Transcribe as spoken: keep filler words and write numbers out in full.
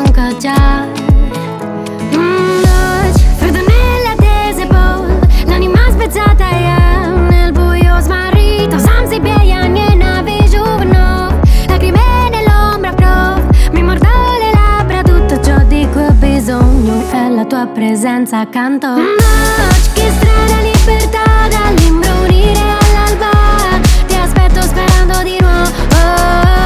cacciare. Mm, noce, freddo nelle attese, poi l'anima spezzata è nel buio smarrito, senza piedi e navi giovano, lacrime nell'ombra prof, mi mordo le labbra, tutto ciò di cui ho bisogno è la tua presenza accanto. Noce, che strana libertà dall'imbrunire all'alba, ti aspetto sperando di nuovo.